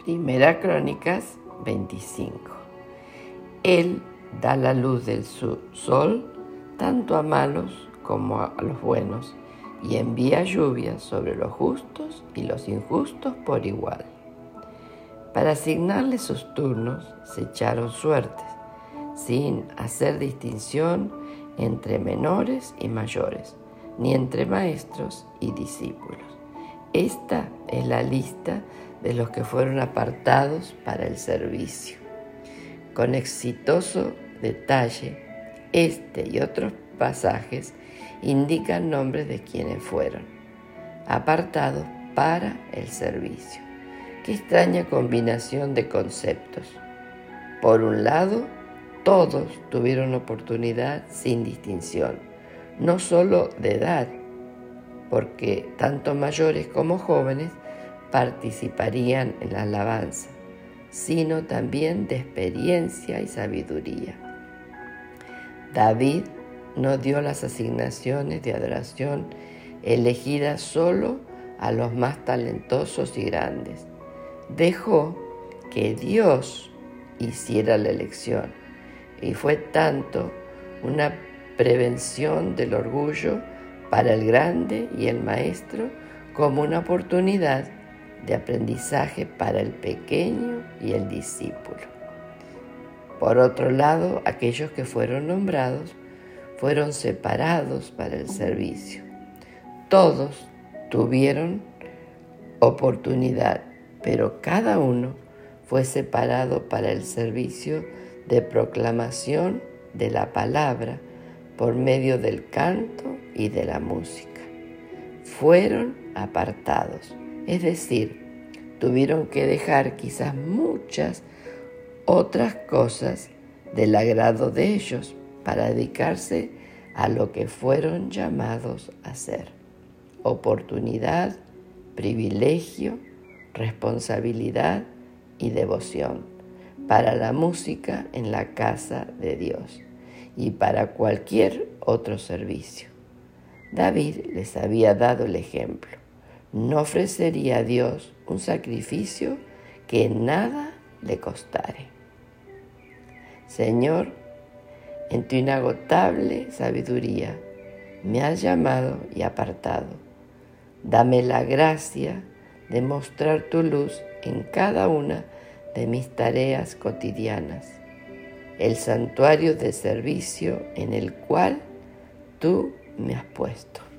Primera Crónicas 25. Él da la luz del sol tanto a malos como a los buenos, y envía lluvia sobre los justos y los injustos por igual. Para asignarle sus turnos se echaron suertes, sin hacer distinción entre menores y mayores, ni entre maestros y discípulos. Esta es la lista de los que fueron apartados para el servicio. Con exitoso detalle, este y otros pasajes indican nombres de quienes fueron apartados para el servicio. Qué extraña combinación de conceptos. Por un lado, todos tuvieron oportunidad sin distinción, no solo de edad, porque tanto mayores como jóvenes participarían en la alabanza, sino también de experiencia y sabiduría. David no dio las asignaciones de adoración elegidas solo a los más talentosos y grandes. Dejó que Dios hiciera la elección, y fue tanto una prevención del orgullo para el grande y el maestro como una oportunidad de aprendizaje para el pequeño y el discípulo. Por otro lado, aquellos que fueron nombrados fueron separados para el servicio. Todos tuvieron oportunidad, pero cada uno fue separado para el servicio de proclamación de la palabra por medio del canto y de la música. Fueron apartados, es decir, tuvieron que dejar quizás muchas otras cosas del agrado de ellos para dedicarse a lo que fueron llamados a hacer. Oportunidad, privilegio, responsabilidad y devoción para la música en la casa de Dios y para cualquier otro servicio. David les había dado el ejemplo. No ofrecería a Dios un sacrificio que nada le costare. Señor, en tu inagotable sabiduría me has llamado y apartado. Dame la gracia de mostrar tu luz en cada una de mis tareas cotidianas, el santuario de servicio en el cual tú me has puesto.